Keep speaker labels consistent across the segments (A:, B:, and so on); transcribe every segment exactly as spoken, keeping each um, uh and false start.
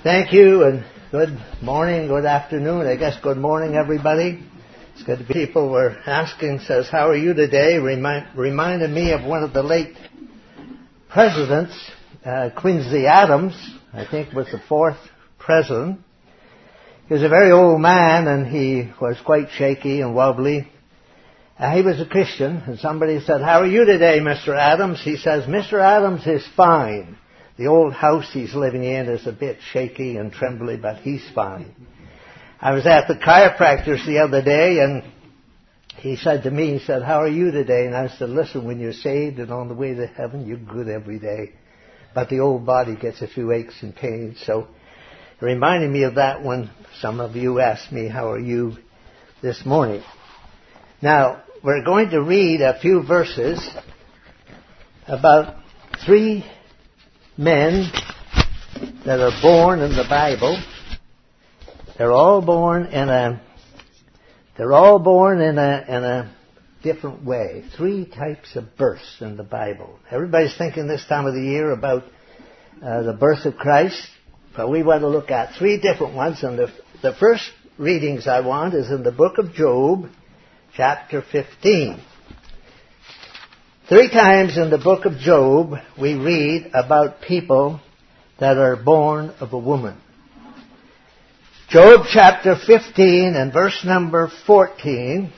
A: Thank you, and good morning, good afternoon. I guess good morning, everybody. It's good to be. People were asking, says, how are you today? Remind, reminded me of one of the late presidents, uh, Quincy Adams, I think was the fourth president. He was a very old man, and he was quite shaky and wobbly. Uh, he was a Christian, and somebody said, how are you today, Mister Adams? He says, Mister Adams is fine. The old house he's living in is a bit shaky and trembly, but he's fine. I was at the chiropractor's the other day, and he said to me, he said, how are you today? And I said, listen, when you're saved and on the way to heaven, you're good every day. But the old body gets a few aches and pains. So it reminded me of that when some of you asked me, how are you this morning? Now, we're going to read a few verses about three men that are born in the Bible. They're all born in a they're all born in a in a different way. Three types of births in the Bible. Everybody's thinking this time of the year about uh, the birth of Christ, but we want to look at three different ones. And the the first readings I want is in the book of Job, chapter fifteen. Three times in the book of Job, we read about people that are born of a woman. Job chapter fifteen and verse number fourteen.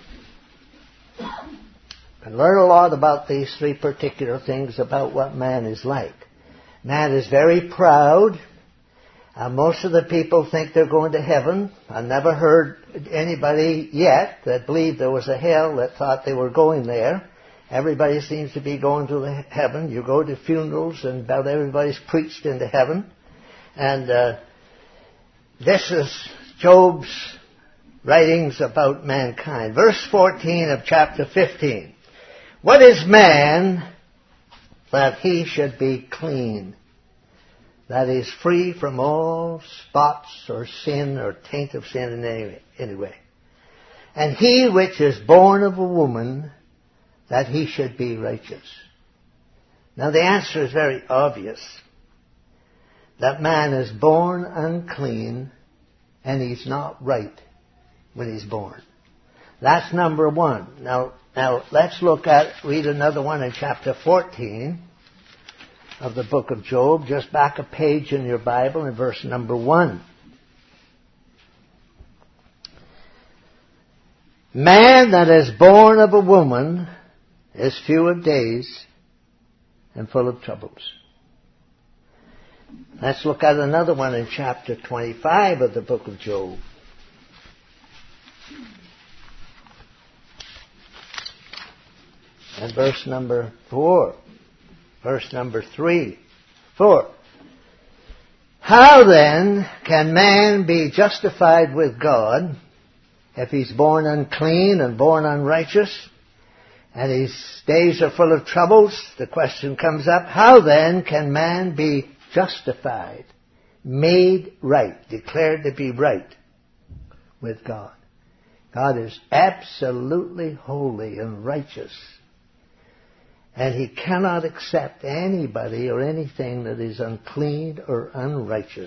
A: And learn a lot about these three particular things about what man is like. Man is very proud. Uh, most of the people think they're going to heaven. I never heard anybody yet that believed there was a hell that thought they were going there. Everybody seems to be going to the heaven. You go to funerals and about everybody's preached into heaven. And uh, this is Job's writings about mankind. Verse fourteen of chapter fifteen. What is man that he should be clean? That is free from all spots or sin or taint of sin in any, any way. And he which is born of a woman, that he should be righteous. Now the answer is very obvious. That man is born unclean and he's not right when he's born. That's number one. Now, now let's look at, read another one in chapter fourteen of the book of Job. Just back a page in your Bible in verse number one. Man that is born of a woman is few of days and full of troubles. Let's look at another one in chapter twenty-five of the book of Job. And verse number four. Verse number three. Four. How then can man be justified with God if he's born unclean and born unrighteous? And his days are full of troubles. The question comes up, how then can man be justified, made right, declared to be right with God? God is absolutely holy and righteous. And he cannot accept anybody or anything that is unclean or unrighteous.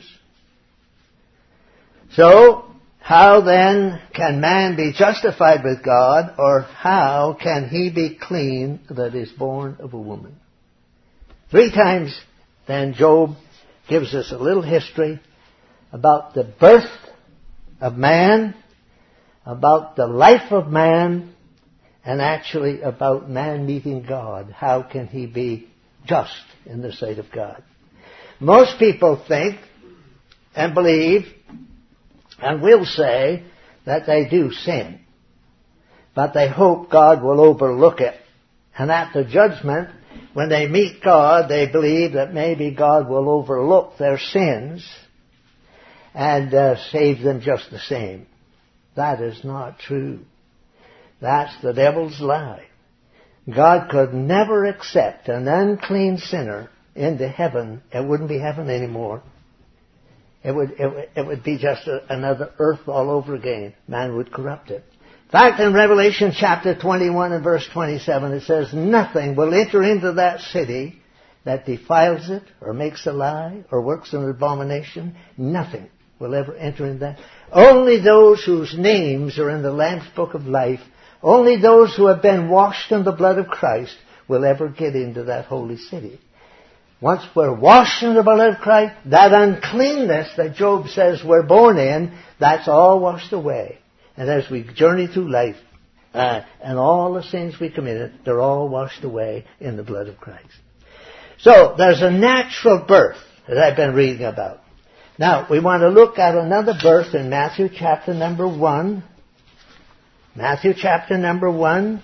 A: So, how then can man be justified with God, or how can he be clean that is born of a woman? Three times then Job gives us a little history about the birth of man, about the life of man, and actually about man meeting God. How can he be just in the sight of God? Most people think and believe and will say that they do sin. But they hope God will overlook it. And at the judgment, when they meet God, they believe that maybe God will overlook their sins and uh, save them just the same. That is not true. That's the devil's lie. God could never accept an unclean sinner into heaven. It wouldn't be heaven anymore. It would, it would, it would be just a, another earth all over again. Man would corrupt it. In fact, in Revelation chapter twenty-one and verse twenty-seven, it says, nothing will enter into that city that defiles it, or makes a lie, or works an abomination, nothing will ever enter in that. Only those whose names are in the Lamb's Book of Life, only those who have been washed in the blood of Christ will ever get into that holy city. Once we're washed in the blood of Christ, that uncleanness that Job says we're born in, that's all washed away. And as we journey through life, uh, and all the sins we committed, they're all washed away in the blood of Christ. So, there's a natural birth that I've been reading about. Now, we want to look at another birth in Matthew chapter number one. Matthew chapter number one.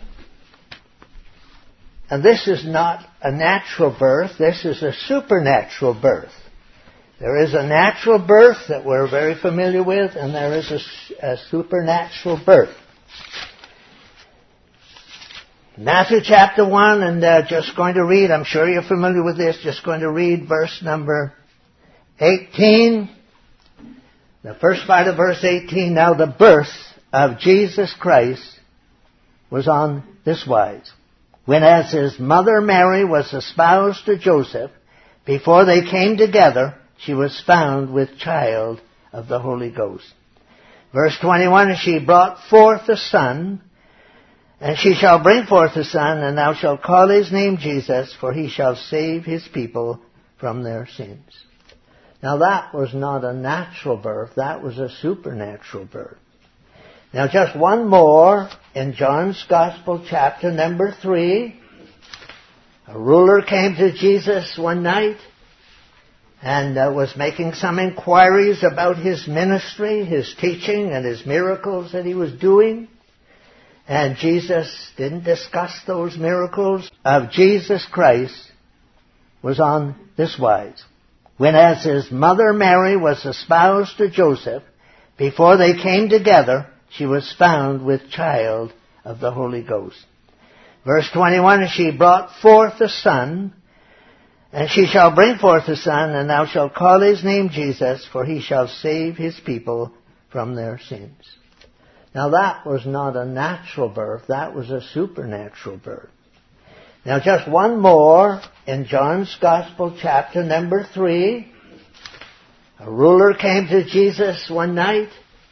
A: And this is not a natural birth, this is a supernatural birth. There is a natural birth that we're very familiar with, and there is a, a supernatural birth. Matthew chapter one, and uh, just going to read, I'm sure you're familiar with this, just going to read verse number eighteen. The first part of verse eighteen, now the birth of Jesus Christ was on this wise. When as his mother Mary was espoused to Joseph, before they came together, she was found with child of the Holy Ghost. Verse twenty-one, and she brought forth a son, and she shall bring forth a son, and thou shalt call his name Jesus, for he shall save his people from their sins. Now that was not a natural birth, that was a supernatural birth. Now just one more in John's Gospel, chapter number three. A ruler came to Jesus one night and uh, was making some inquiries about his ministry, his teaching, and his miracles that he was doing. And Jesus didn't discuss those miracles of Jesus Christ was on this wise. When as his mother Mary was espoused to Joseph, before they came together, she was found with child of the Holy Ghost. Verse twenty-one, and she brought forth a son, and she shall bring forth a son, and thou shalt call his name Jesus, for he shall save his people from their sins. Now that was not a natural birth, that was a supernatural birth. Now just one more in John's Gospel, chapter number three. A ruler came to Jesus one night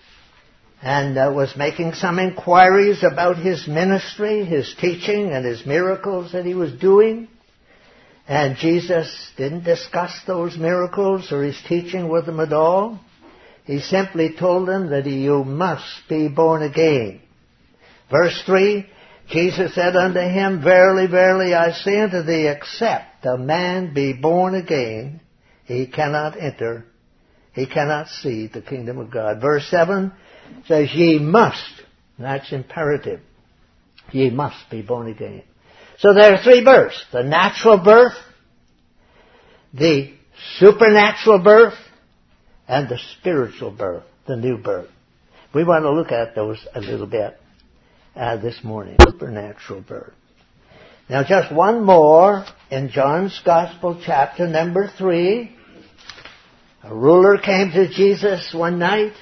A: and uh, was making some inquiries about his ministry, his teaching, and his miracles that he was doing. And Jesus didn't discuss those miracles or his teaching with them at all. He simply told them that you must be born again. Verse three, Jesus said unto him, Verily, verily, I say unto thee, except a man be born again, he cannot enter, he cannot see the kingdom of God. Verse seven says, ye must, and that's imperative, ye must be born again. So there are three births: the natural birth, the supernatural birth, and the spiritual birth, the new birth. We want to look at those a little bit uh, this morning. Supernatural birth. Now just one more in John's Gospel, chapter number three. A ruler came to Jesus one night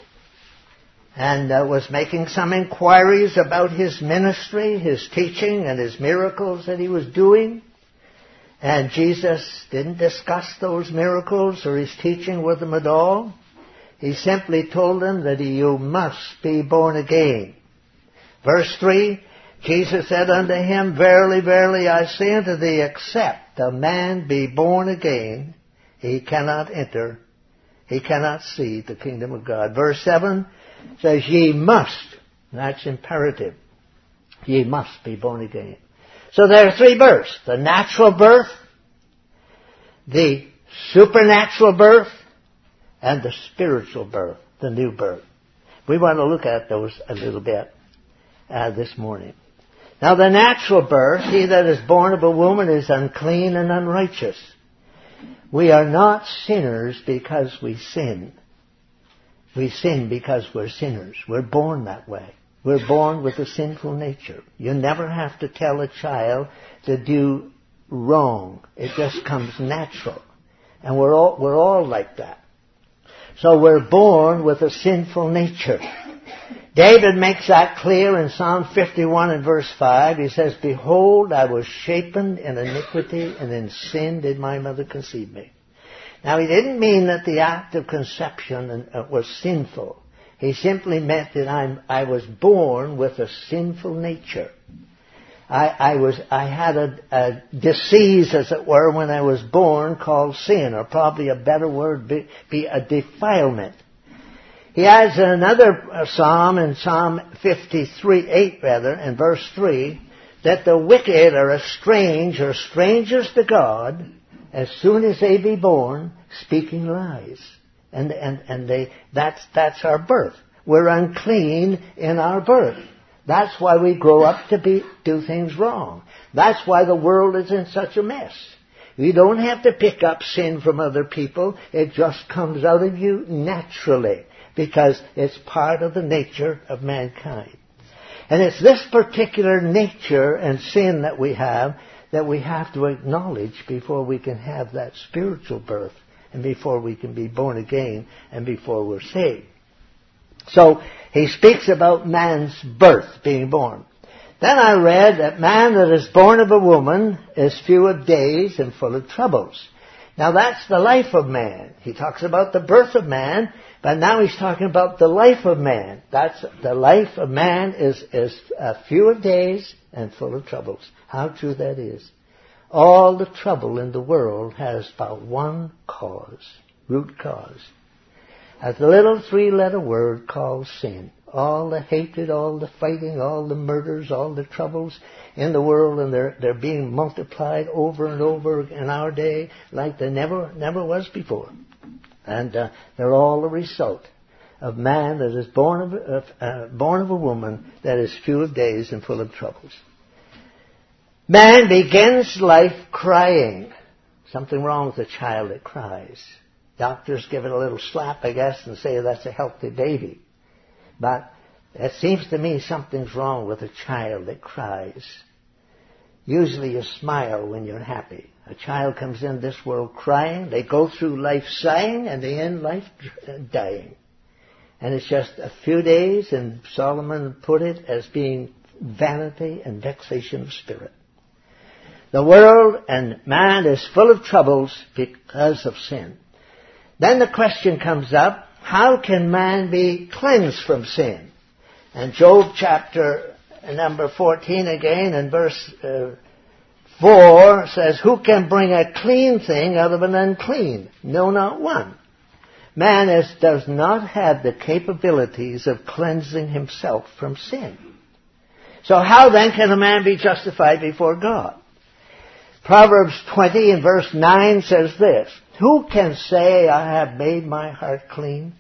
A: and uh, was making some inquiries about his ministry, his teaching, and his miracles that he was doing. And Jesus didn't discuss those miracles or his teaching with them at all. He simply told them that you must be born again. Verse three, Jesus said unto him, Verily, verily, I say unto thee, except a man be born again, he cannot enter, he cannot see the kingdom of God. Verse seven says, ye must, and that's imperative, ye must be born again. So there are three births: the natural birth, the supernatural birth, and the spiritual birth, the new birth. We want to look at those a little bit uh, this morning. Now the natural birth, he that is born of a woman is unclean and unrighteous. We are not sinners because we sin. We sin because we're sinners. We're born that way. We're born with a sinful nature. You never have to tell a child to do wrong. It just comes natural. And we're all, we're all like that. So we're born with a sinful nature. David makes that clear in Psalm fifty-one and verse five. He says, "Behold, I was shapen in iniquity, and in sin did my mother conceive me." Now, he didn't mean that the act of conception was sinful. He simply meant that I'm, I was born with a sinful nature. I, I was, I had a, a disease, as it were, when I was born called sin, or probably a better word be, be a defilement. He adds another psalm in Psalm fifty-three, eight rather, in verse three, that the wicked are estranged or strangers to God as soon as they be born, speaking lies. And, and, and they, that's, that's our birth. We're unclean in our birth. That's why we grow up to be, do things wrong. That's why the world is in such a mess. You don't have to pick up sin from other people. It just comes out of you naturally, because it's part of the nature of mankind. And it's this particular nature and sin that we have that we have to acknowledge before we can have that spiritual birth, and before we can be born again, and before we're saved. So he speaks about man's birth, being born. Then I read that man that is born of a woman is few of days and full of troubles. Now that's the life of man. He talks about the birth of man, but now he's talking about the life of man. That's the life of man is, is uh, few of days and full of troubles. How true that is. All the trouble in the world has but one cause, root cause. A little three-letter word called sin. All the hatred, all the fighting, all the murders, all the troubles in the world, and they're, they're being multiplied over and over in our day like there never, never was before. And uh, they're all the result of man that is born of, of, uh, born of a woman that is few of days and full of troubles. Man begins life crying. Something wrong with a child that cries. Doctors give it a little slap, I guess, and say that's a healthy baby. But it seems to me something's wrong with a child that cries. Usually you smile when you're happy. A child comes in this world crying. They go through life sighing, and they end life dying. And it's just a few days, and Solomon put it as being vanity and vexation of spirit. The world and man is full of troubles because of sin. Then the question comes up, how can man be cleansed from sin? And Job chapter number fourteen again, and verse uh, four says, who can bring a clean thing out of an unclean? No, not one. Man is, does not have the capabilities of cleansing himself from sin. So how then can a man be justified before God? Proverbs twenty and verse nine says this, who can say, I have made my heart clean?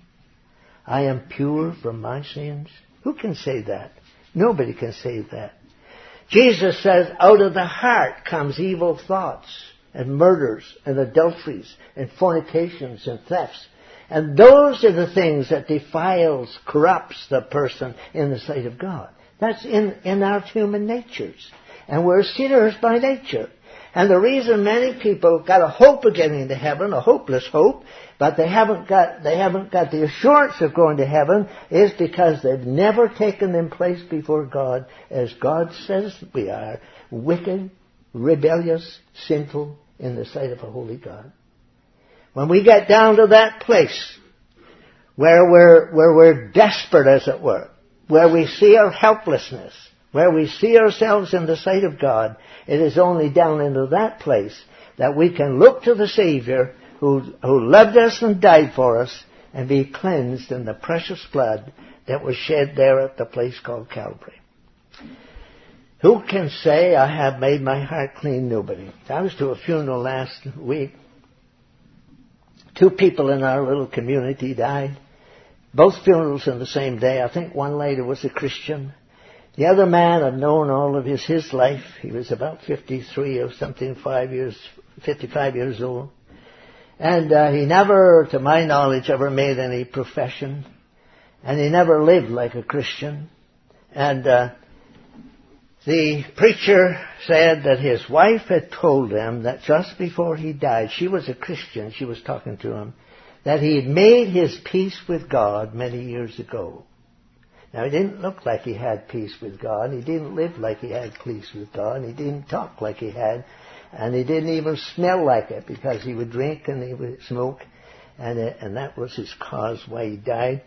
A: I am pure from my sins. Who can say that? Nobody can say that. Jesus says, out of the heart comes evil thoughts and murders and adulteries and fornications and thefts. And those are the things that defiles, corrupts the person in the sight of God. That's in, in our human natures. And we're sinners by nature. And the reason many people got a hope of getting to heaven, a hopeless hope, but they haven't got they haven't got the assurance of going to heaven, is because they've never taken them place before God as God says we are, wicked, rebellious, sinful in the sight of a holy God. When we get down to that place where we're where we're desperate, as it were, where we see our helplessness, where we see ourselves in the sight of God, it is only down into that place that we can look to the Savior who, who loved us and died for us and be cleansed in the precious blood that was shed there at the place called Calvary. Who can say, I have made my heart clean? Nobody. I was to a funeral last week. Two people in our little community died. Both funerals on the same day. I think one lady was a Christian. The other man I've known all of his, his life. He was about fifty-three or something, five years, fifty-five years old. And uh, he never, to my knowledge, ever made any profession. And he never lived like a Christian. And uh, the preacher said that his wife had told him that just before he died, she was a Christian, she was talking to him, that he had made his peace with God many years ago. Now, he didn't look like he had peace with God. He didn't live like he had peace with God. He didn't talk like he had. And he didn't even smell like it, because he would drink and he would smoke. And, it, and that was his cause why he died.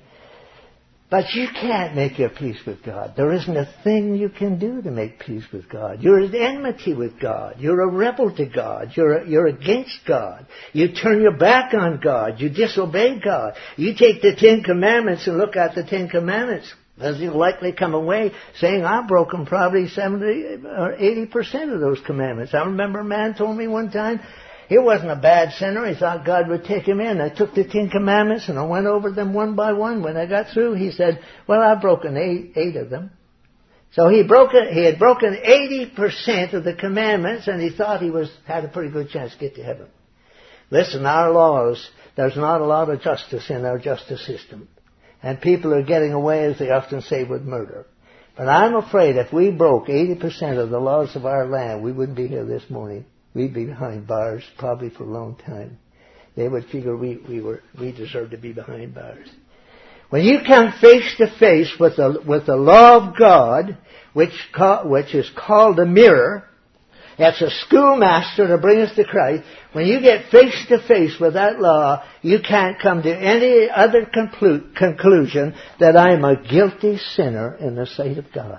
A: But you can't make your peace with God. There isn't a thing you can do to make peace with God. You're at enmity with God. You're a rebel to God. You're, you're against God. You turn your back on God. You disobey God. You take the Ten Commandments and look at the Ten Commandments, as you'll likely come away saying, I've broken probably seventy or eighty percent of those commandments. I remember a man told me one time, he wasn't a bad sinner. He thought God would take him in. I took the Ten Commandments and I went over them one by one. When I got through, he said, well, I've broken eight, eight of them. So he broke it, he had broken eighty percent of the commandments, and he thought he was had a pretty good chance to get to heaven. Listen, our laws, there's not a lot of justice in our justice system. And people are getting away, as they often say, with murder. But I'm afraid if we broke eighty percent of the laws of our land, we wouldn't be here this morning. We'd be behind bars probably for a long time. They would figure we, we were we deserved to be behind bars. When you come face to face with the with the law of God, which ca- which is called a mirror, that's a schoolmaster to bring us to Christ. When you get face to face with that law, you can't come to any other conclu- conclusion that I'm a guilty sinner in the sight of God.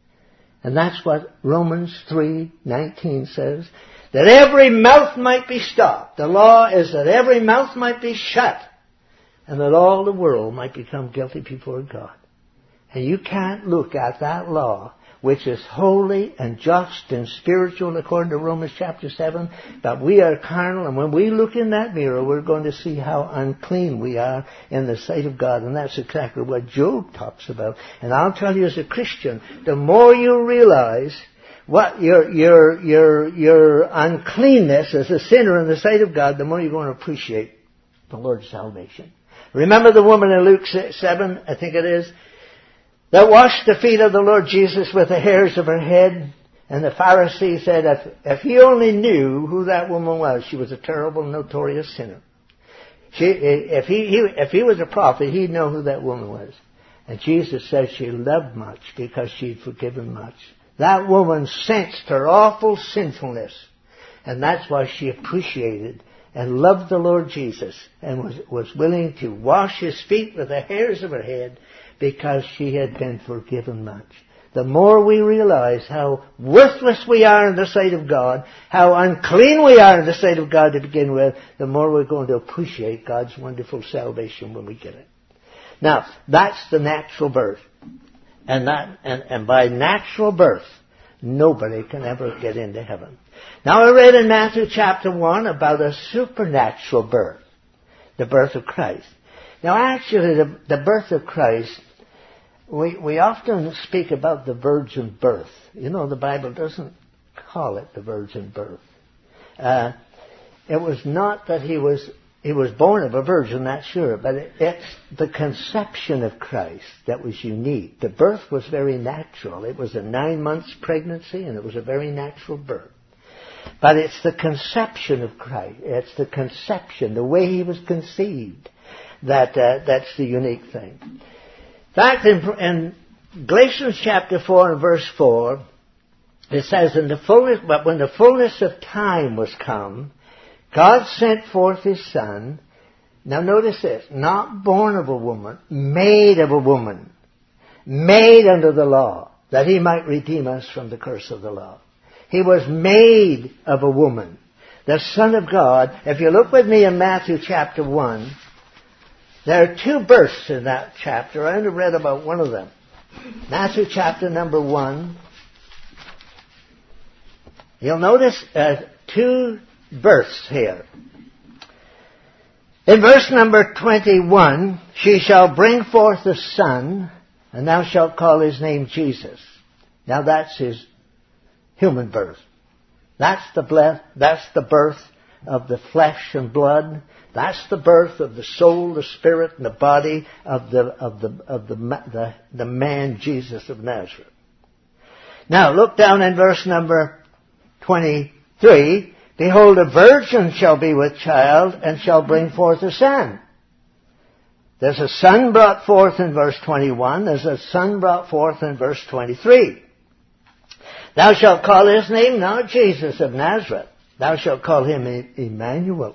A: And that's what Romans three nineteen says. That every mouth might be stopped. The law is that every mouth might be shut. And that all the world might become guilty before God. And you can't look at that law, which is holy and just and spiritual according to Romans chapter seven. But we are carnal, and when we look in that mirror, we're going to see how unclean we are in the sight of God. And that's exactly what Job talks about. And I'll tell you, as a Christian, the more you realize what your your your your uncleanness as a sinner in the sight of God, the more you're going to appreciate the Lord's salvation. Remember the woman in Luke seven, I think it is, that washed the feet of the Lord Jesus with the hairs of her head? And the Pharisee said, if, if he only knew who that woman was, she was a terrible, notorious sinner. She, if he, he if he was a prophet, he'd know who that woman was. And Jesus says she loved much because she'd forgiven much. That woman sensed her awful sinfulness. And that's why she appreciated and loved the Lord Jesus and was, was willing to wash his feet with the hairs of her head because she had been forgiven much. The more we realize how worthless we are in the sight of God, how unclean we are in the sight of God to begin with, the more we're going to appreciate God's wonderful salvation when we get it. Now, that's the natural birth. And that, and, and by natural birth, nobody can ever get into heaven. Now I read in Matthew chapter one about a supernatural birth, the birth of Christ. Now actually the, the birth of Christ, we, we often speak about the virgin birth. You know, the Bible doesn't call it the virgin birth. Uh, it was not that he was He was born of a virgin, that's sure, but it, it's the conception of Christ that was unique. The birth was very natural. It was a nine months pregnancy, and it was a very natural birth. But it's the conception of Christ. It's the conception, the way he was conceived, that uh, that's the unique thing. In fact, in, in Galatians chapter four and verse four, it says, "In the fullness, but when the fullness of time was come, God sent forth his Son." Now notice this, not born of a woman, made of a woman, made under the law, that he might redeem us from the curse of the law. He was made of a woman, the Son of God. If you look with me in Matthew chapter one, there are two births in that chapter. I only read about one of them. Matthew chapter number one. You'll notice uh, two births here. In verse number twenty-one, "She shall bring forth a son, and thou shalt call his name Jesus." Now that's his human birth. That's the ble- that's the birth of the flesh and blood. That's the birth of the soul, the spirit, and the body of the of the of the the, the man Jesus of Nazareth. Now look down in verse number twenty-three. "Behold, a virgin shall be with child, and shall bring forth a son." There's a son brought forth in verse twenty-one. There's a son brought forth in verse twenty-three. Thou shalt call his name not Jesus of Nazareth. Thou shalt call him Emmanuel.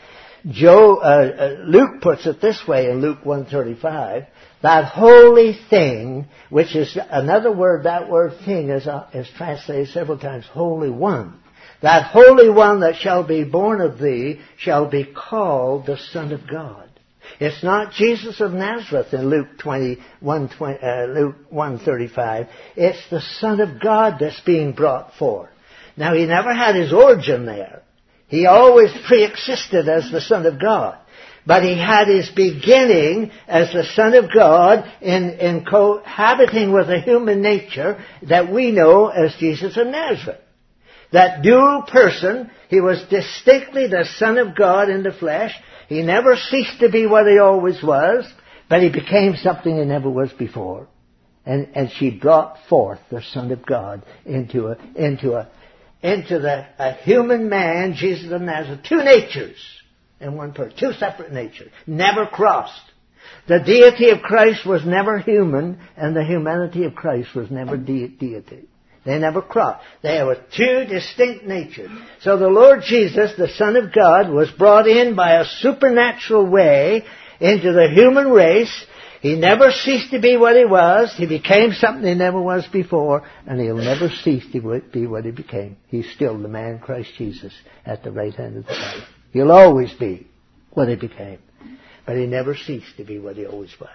A: Joe, uh, uh, Luke puts it this way in Luke one thirty-five. That holy thing, which is another word, that word thing is, uh, is translated several times, Holy One. That Holy One that shall be born of thee shall be called the Son of God. It's not Jesus of Nazareth in Luke twenty-one, uh, Luke one thirty-five. It's the Son of God that's being brought forth. Now, he never had his origin there. He always pre-existed as the Son of God. But he had his beginning as the Son of God in, in cohabiting with a human nature that we know as Jesus of Nazareth. That dual person, he was distinctly the Son of God in the flesh. He never ceased to be what he always was, but he became something he never was before. And, and she brought forth the Son of God into a, into a, into the, a human man, Jesus of Nazareth. Two natures in one person. Two separate natures. Never crossed. The deity of Christ was never human, and the humanity of Christ was never de- deity. They never crossed. They were two distinct natures. So the Lord Jesus, the Son of God, was brought in by a supernatural way into the human race. He never ceased to be what he was. He became something he never was before, and he'll never cease to be what he became. He's still the man Christ Jesus at the right hand of the Father. He'll always be what he became, but he never ceased to be what he always was.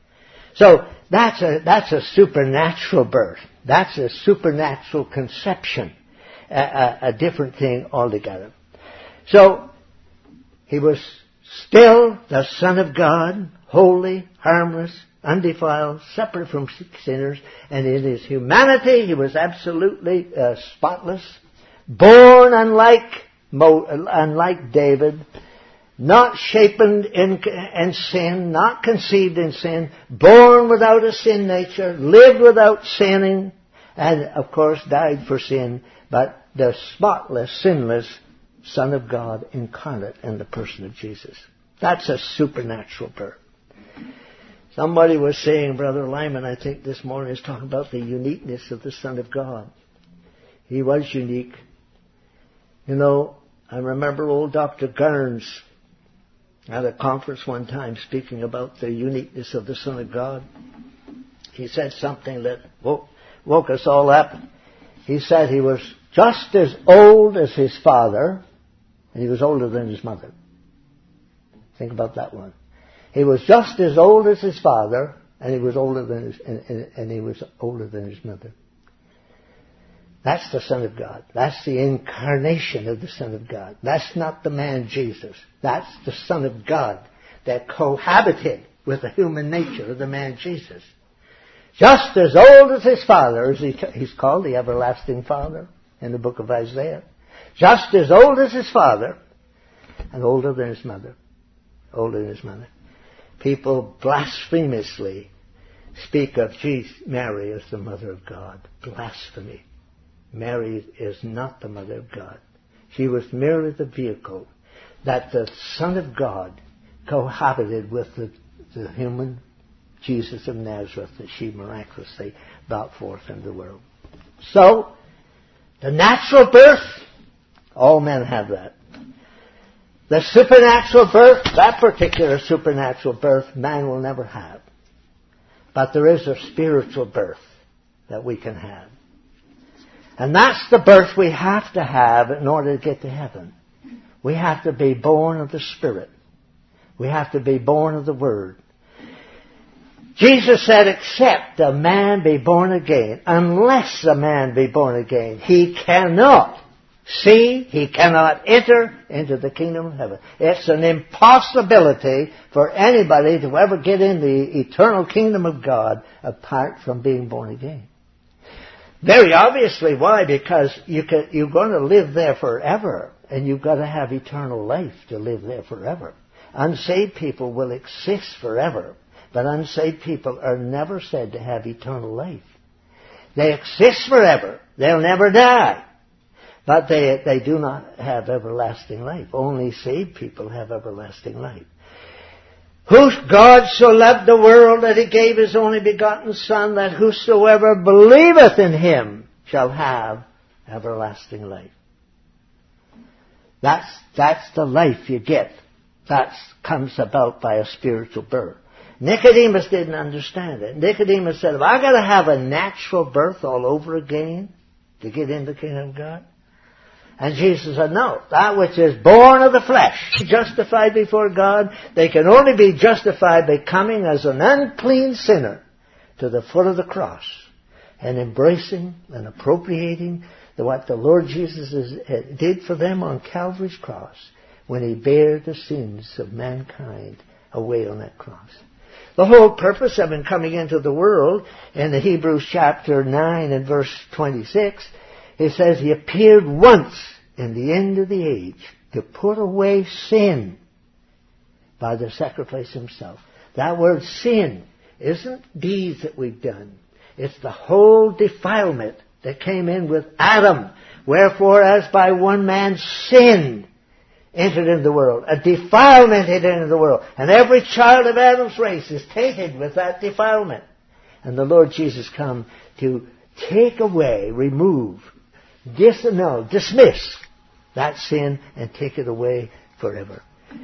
A: So that's a that's a supernatural birth. That's a supernatural conception, a, a, a different thing altogether. So he was still the Son of God, holy, harmless, undefiled, separate from sinners, and in his humanity he was absolutely uh, spotless, born unlike Mo, unlike David, not shapen in, in sin, not conceived in sin, born without a sin nature, lived without sinning, and of course died for sin, but the spotless, sinless Son of God incarnate in the person of Jesus. That's a supernatural birth. Somebody was saying, Brother Lyman, I think this morning, is talking about the uniqueness of the Son of God. He was unique. You know, I remember old Doctor Garnes at a conference one time speaking about the uniqueness of the Son of God. He said something that woke, woke us all up. He said he was just as old as his father, and he was older than his mother. Think about that one. He was just as old as his father, and he was older than his, and, and, and he was older than his mother. That's the Son of God. That's the incarnation of the Son of God. That's not the man Jesus. That's the Son of God that cohabited with the human nature of the man Jesus. Just as old as his father, as he, he's called the everlasting Father in the book of Isaiah. Just as old as his father, and older than his mother. Older than his mother. People blasphemously speak of Jesus, Mary as the mother of God. Blasphemy. Mary is not the mother of God. She was merely the vehicle that the Son of God cohabited with the, the human Jesus of Nazareth that she miraculously brought forth into the world. So, the natural birth, all men have that. The supernatural birth, that particular supernatural birth, man will never have. But there is a spiritual birth that we can have. And that's the birth we have to have in order to get to heaven. We have to be born of the Spirit. We have to be born of the Word. Jesus said, except a man be born again, unless a man be born again, he cannot see, he cannot enter into the kingdom of heaven. It's an impossibility for anybody to ever get in the eternal kingdom of God apart from being born again. Very obviously, why? Because you can, you're going to live there forever, and you've got to have eternal life to live there forever. Unsaved people will exist forever, but unsaved people are never said to have eternal life. They exist forever. They'll never die. But they, they do not have everlasting life. Only saved people have everlasting life. Who God so loved the world that he gave his only begotten Son, that whosoever believeth in him shall have everlasting life. That's, that's the life you get. That comes about by a spiritual birth. Nicodemus didn't understand it. Nicodemus said, have I got to have a natural birth all over again to get into the kingdom of God? And Jesus said, no, that which is born of the flesh, justified before God, they can only be justified by coming as an unclean sinner to the foot of the cross and embracing and appropriating what the Lord Jesus did for them on Calvary's cross when he bare the sins of mankind away on that cross. The whole purpose of him coming into the world in the Hebrews chapter nine and verse twenty-six, it says he appeared once in the end of the age to put away sin by the sacrifice himself. That word sin isn't deeds that we've done. It's the whole defilement that came in with Adam. Wherefore, as by one man sin entered into the world, a defilement entered into the world. And every child of Adam's race is tainted with that defilement. And the Lord Jesus come to take away, remove, disannul, dismiss that sin and take it away forever.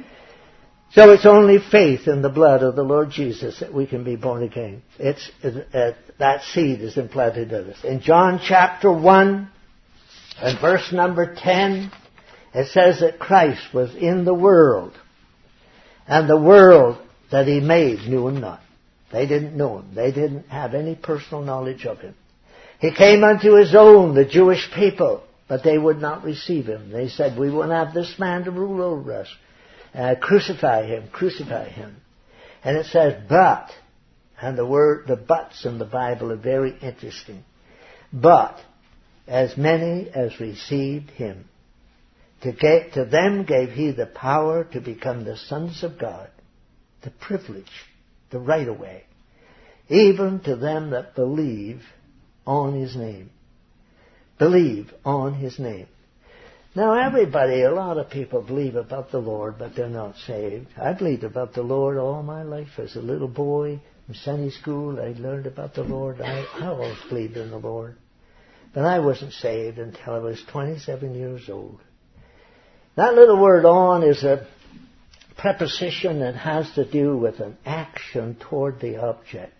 A: So it's only faith in the blood of the Lord Jesus that we can be born again. It's, it, uh, that seed is implanted in us. In John chapter one and verse number ten, it says that Christ was in the world, and the world that he made knew him not. They didn't know him. They didn't have any personal knowledge of him. He came unto his own, the Jewish people, but they would not receive him. They said, we won't have this man to rule over us. Uh, crucify him, crucify him. And it says, but, and the word, the buts in the Bible are very interesting. But, as many as received him, to, get, to them gave he the power to become the sons of God, the privilege, the right of way, even to them that believe on his name. Believe on his name. Now everybody, a lot of people believe about the Lord, but they're not saved. I believed about the Lord all my life. As a little boy in Sunday school, I learned about the Lord. I, I always believed in the Lord. But I wasn't saved until I was twenty-seven years old. That little word on is a preposition that has to do with an action toward the object.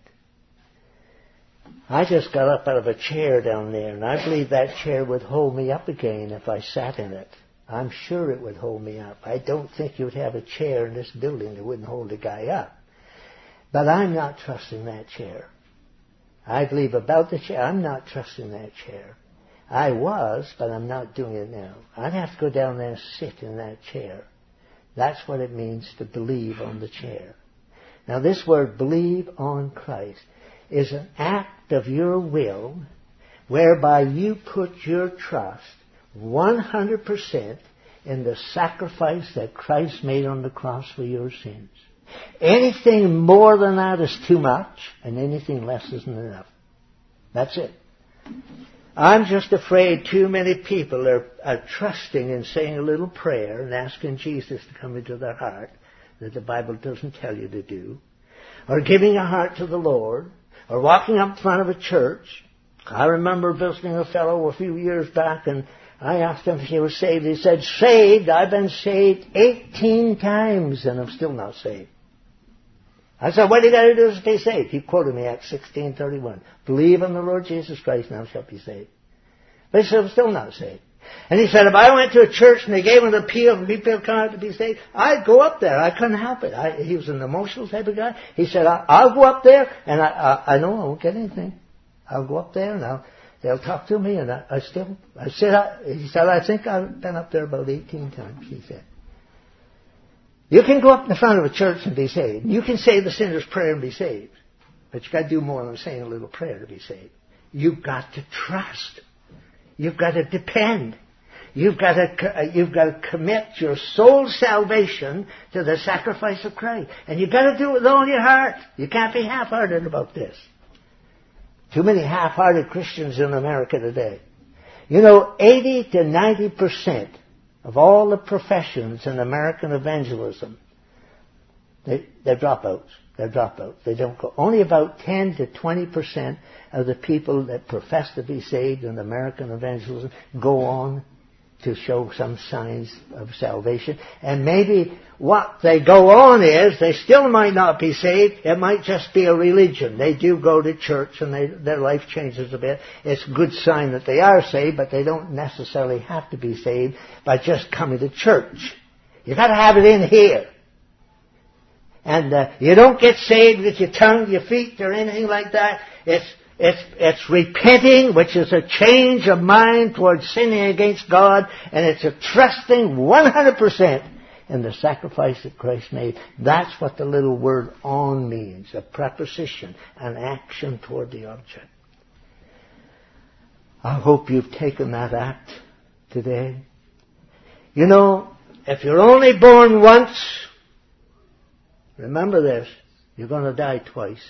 A: I just got up out of a chair down there, and I believe that chair would hold me up again if I sat in it. I'm sure it would hold me up. I don't think you would have a chair in this building that wouldn't hold a guy up. But I'm not trusting that chair. I believe about the chair. I'm not trusting that chair. I was, but I'm not doing it now. I'd have to go down there and sit in that chair. That's what it means to believe on the chair. Now this word, believe on Christ, is an act of your will whereby you put your trust one hundred percent in the sacrifice that Christ made on the cross for your sins. Anything more than that is too much, and anything less isn't enough. That's it. I'm just afraid too many people are, are trusting in saying a little prayer and asking Jesus to come into their heart, that the Bible doesn't tell you to do, or giving a heart to the Lord, or walking up in front of a church. I remember visiting a fellow a few years back, and I asked him if he was saved. He said, saved? I've been saved eighteen times, and I'm still not saved. I said, what do you got to do to stay saved? He quoted me Acts sixteen thirty-one. Believe in the Lord Jesus Christ, and thou shalt be saved. But he said, I'm still not saved. And he said, if I went to a church and they gave an appeal and people come out to be saved, I'd go up there. I couldn't help it. I, he was an emotional type of guy. He said, I, I'll go up there, and I, I, I know I won't get anything. I'll go up there, and I'll, they'll talk to me, and I, I still, I said, I, he said, I think I've been up there about eighteen times, he said. You can go up in the front of a church and be saved. You can say the sinner's prayer and be saved. But you've got to do more than saying a little prayer to be saved. You've got to trust. You've got to depend. You've got to, you've got to commit your soul's salvation to the sacrifice of Christ. And you've got to do it with all your heart. You can't be half-hearted about this. Too many half-hearted Christians in America today. You know, eighty to ninety percent of all the professions in American evangelism They, they're dropouts. They're dropouts. They don't go. Only about ten to twenty percent of the people that profess to be saved in American evangelism go on to show some signs of salvation. And maybe what they go on is, they still might not be saved. It might just be a religion. They do go to church and they, their life changes a bit. It's a good sign that they are saved, but they don't necessarily have to be saved by just coming to church. You've got to have it in here. And uh, you don't get saved with your tongue, your feet, or anything like that. It's It's, it's repenting, which is a change of mind towards sinning against God, and it's a trusting one hundred percent in the sacrifice that Christ made. That's what the little word on means, a preposition, an action toward the object. I hope you've taken that act today. You know, if you're only born once, remember this, you're going to die twice.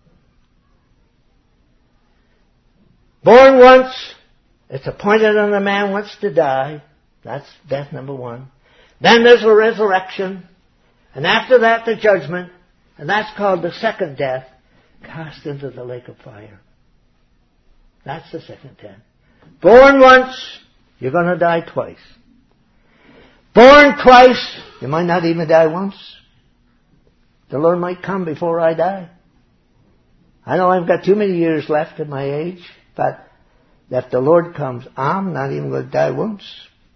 A: Born once, it's appointed on a man once to die. That's death number one. Then there's a resurrection. And after that, the judgment. And that's called the second death, cast into the lake of fire. That's the second death. Born once, you're going to die twice. Born twice, you might not even die once. The Lord might come before I die. I know I've got too many years left at my age. But if the Lord comes, I'm not even going to die once.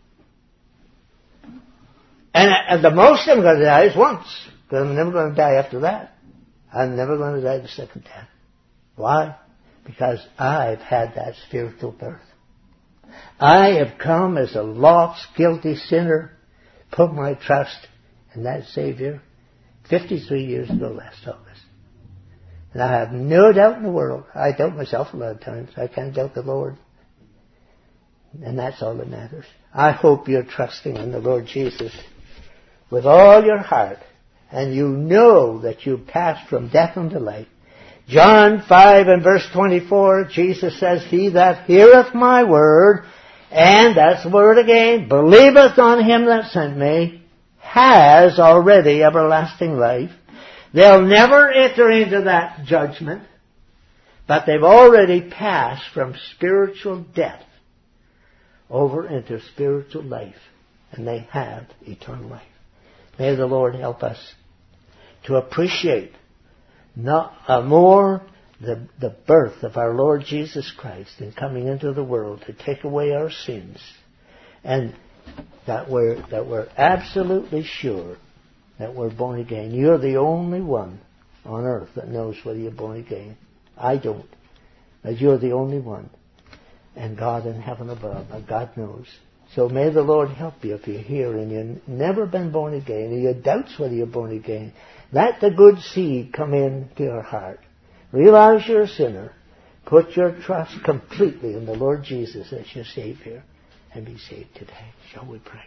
A: And at the most I'm going to die is once. Because I'm never going to die after that. I'm never going to die the second death. Why? Because I've had that spiritual birth. I have come as a lost, guilty sinner, put my trust in that Savior fifty-three years ago last August. And I have no doubt in the world. I doubt myself a lot of times. I can't doubt the Lord. And that's all that matters. I hope you're trusting in the Lord Jesus with all your heart. And you know that you passed from death unto life. John five and verse twenty-four, Jesus says, He that heareth my word, and that's the word again, believeth on him that sent me, has already everlasting life. They'll never enter into that judgment, but they've already passed from spiritual death over into spiritual life, and they have eternal life. May the Lord help us to appreciate not, uh, more the, the birth of our Lord Jesus Christ in coming into the world to take away our sins, and that we're, that we're absolutely sure that we're born again. You're the only one on earth that knows whether you're born again. I don't. But you're the only one. And God in heaven above, God knows. So may the Lord help you if you're here and you've never been born again, and you doubts whether you're born again. Let the good seed come into your heart. Realize you're a sinner. Put your trust completely in the Lord Jesus as your Savior, and be saved today. Shall we pray?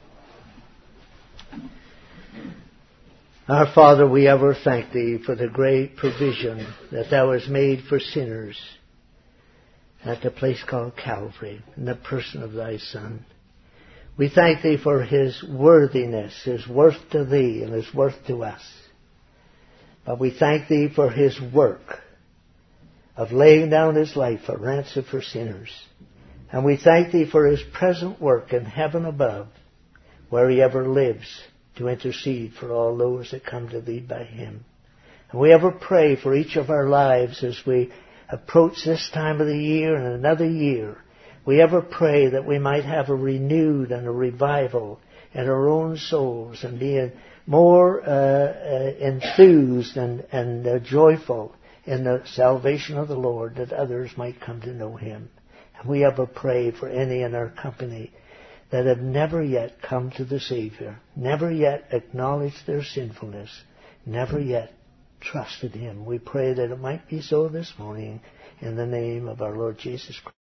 A: Our Father, we ever thank Thee for the great provision that Thou hast made for sinners at the place called Calvary, in the person of Thy Son. We thank Thee for His worthiness, His worth to Thee, and His worth to us. But we thank Thee for His work of laying down His life a ransom for sinners. And we thank Thee for His present work in heaven above, where He ever lives, to intercede for all those that come to Thee by Him. And we ever pray for each of our lives as we approach this time of the year and another year. We ever pray that we might have a renewed and a revival in our own souls, and be more uh, uh, enthused and, and uh, joyful in the salvation of the Lord, that others might come to know Him. And we ever pray for any in our company that have never yet come to the Savior, never yet acknowledged their sinfulness, never yet trusted Him. We pray that it might be so this morning, in the name of our Lord Jesus Christ.